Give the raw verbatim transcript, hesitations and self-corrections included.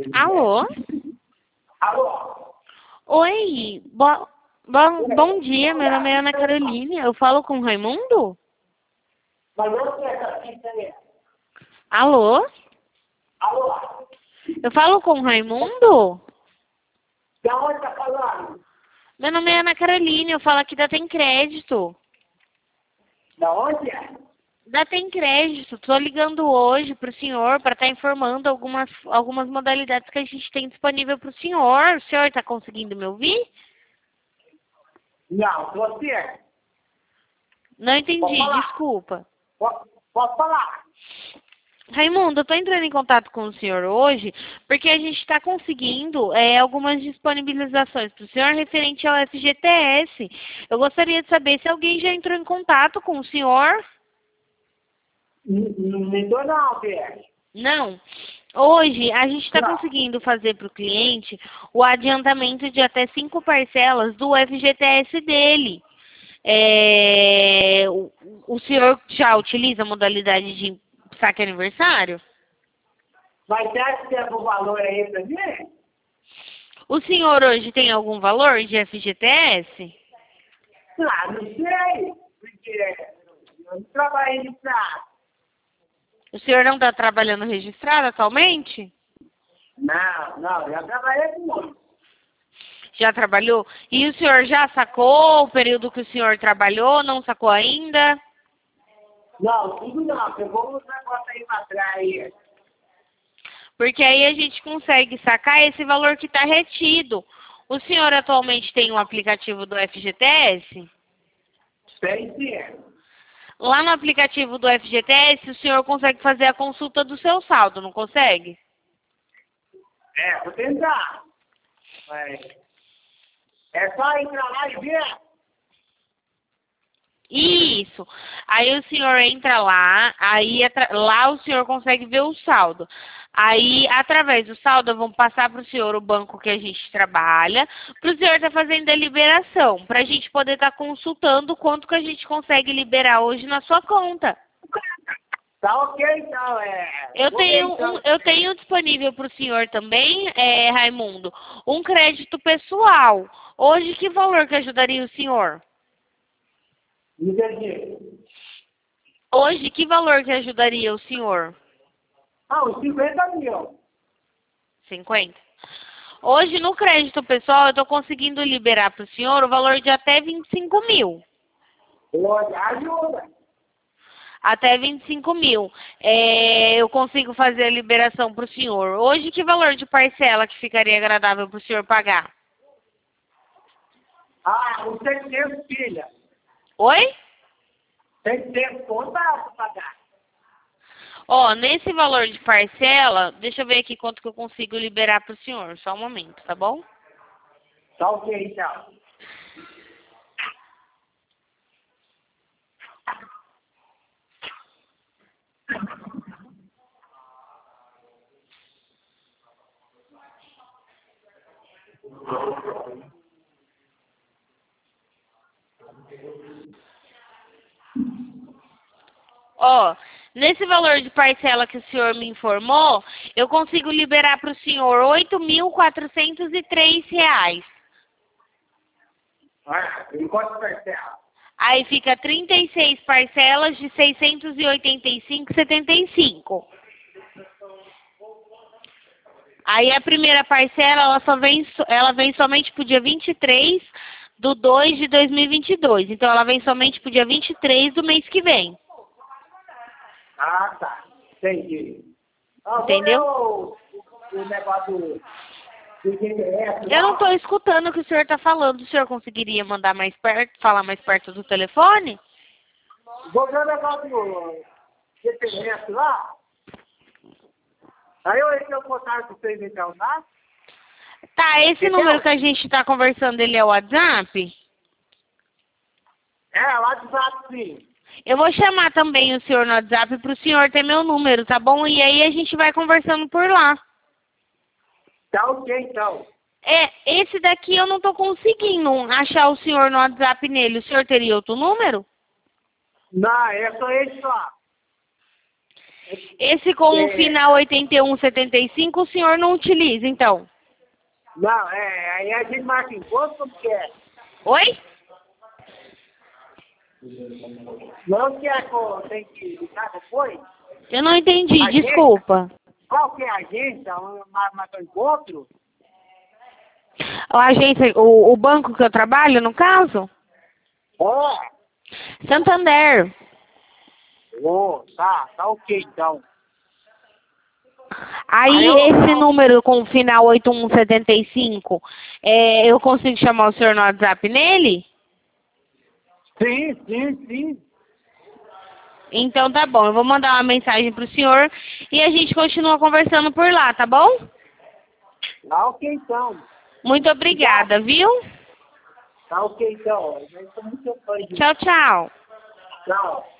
Alô? Alô? Oi, bo bom, bom dia, meu nome é Ana Carolina, eu falo com o Raimundo? Mas onde é essa fita aí? Alô? Alô? Eu falo com o Raimundo? Da onde tá falando? Meu nome é Ana Carolina, eu falo aqui da Tem Crédito. Da onde é? Da Tem Crédito, tô ligando hoje pro senhor para estar informando algumas, algumas modalidades que a gente tem disponível pro senhor. O senhor tá conseguindo me ouvir? Não, você. Não Pode entendi, falar. desculpa. Pode, pode falar. Raimundo, eu estou entrando em contato com o senhor hoje porque a gente está conseguindo é, algumas disponibilizações para o senhor referente ao F G T S. Eu gostaria de saber se alguém já entrou em contato com o senhor. Não me dou não, Pérez. Não. Hoje a gente está Não. conseguindo fazer para o cliente o adiantamento de até cinco parcelas do F G T S dele. É, o, o senhor já utiliza a modalidade de saque aniversário? Mas você acha que tem algum valor aí pra mim? O senhor hoje tem algum valor de F G T S? Ah, não sei. Porque eu não trabalhei de prato. O senhor não está trabalhando registrado atualmente? Não, não, já trabalhei muito. Já trabalhou? E o senhor já sacou o período que o senhor trabalhou? Não sacou ainda? Não, tudo não. Pegou uns negócios aí pra trás aí. Porque aí a gente consegue sacar esse valor que está retido. O senhor atualmente tem um aplicativo do F G T S? Tem sim. Lá no aplicativo do F G T S, o senhor consegue fazer a consulta do seu saldo, não consegue? É, vou tentar. Mas é só entrar lá e ver. Isso. Aí o senhor entra lá, aí lá o senhor consegue ver o saldo. Aí, através do saldo, vão passar para o senhor o banco que a gente trabalha, para o senhor estar fazendo a liberação, para a gente poder estar consultando quanto que a gente consegue liberar hoje na sua conta. Tá ok, então. É... Eu Vou ver, tenho, então. um, eu tenho disponível para o senhor também, é, Raimundo, um crédito pessoal. Hoje, que valor que ajudaria o senhor? Entendi. Hoje, que valor que ajudaria o senhor? Ah, uns cinquenta mil. cinquenta. Hoje, no crédito pessoal, eu estou conseguindo liberar para o senhor o valor de até vinte e cinco mil. Hoje, ajuda. Até vinte e cinco mil. É, eu consigo fazer a liberação para o senhor. Hoje, que valor de parcela que ficaria agradável para o senhor pagar? Ah, uns seiscentos, filha. Oi? seiscentos conta pra pagar. Ó, nesse valor de parcela, deixa eu ver aqui quanto que eu consigo liberar para o senhor. Só um momento, tá bom? Tá ok, então. Ó, nesse valor de parcela que o senhor me informou, eu consigo liberar para o senhor oito mil quatrocentos e três reais. Ah, enquanto parcela. Aí fica trinta e seis parcelas de seiscentos e oitenta e cinco reais e setenta e cinco centavos. Aí a primeira parcela, ela só vem, ela vem somente para o dia vinte e três de dois de dois mil e vinte e dois. Então ela vem somente para o dia vinte e três do mês que vem. Ah, tá. Entendi. Ah, Entendeu? vou ver o, o negócio do, do G P S. Eu não estou escutando o que o senhor está falando. O senhor conseguiria mandar mais perto, falar mais perto do telefone? Vou ver o negócio do G P S lá. Aí eu entro em contato com vocês então, tá? Tá, esse Entendeu? número que a gente está conversando, ele é o WhatsApp? É, lá de fato sim. Eu vou chamar também o senhor no WhatsApp para o senhor ter meu número, tá bom? E aí a gente vai conversando por lá. Tá ok então. É, esse daqui eu não tô conseguindo achar o senhor no WhatsApp nele. O senhor teria outro número? Não, é só esse só. Esse com o É. final oitenta e um setenta e cinco o senhor não utiliza, então? Não, é, aí a gente marca encontro como que é. Oi? Não que é, co- tem que ligar depois. Eu não entendi, A gente- desculpa. Qual que é a agência? Um- mar- Marca encontro? A agência, o, o banco que eu trabalho, no caso? É. Santander. Oh, tá, tá ok então. Aí, Aí eu- esse número com o final oitenta e um setenta e cinco, é, eu consigo chamar o senhor no WhatsApp nele? Sim, sim, sim. Então tá bom, eu vou mandar uma mensagem pro senhor e a gente continua conversando por lá, tá bom? Tá ok então. Muito obrigada, viu? Tá ok então. Eu sou muito fã de- Tchau, tchau. Tchau.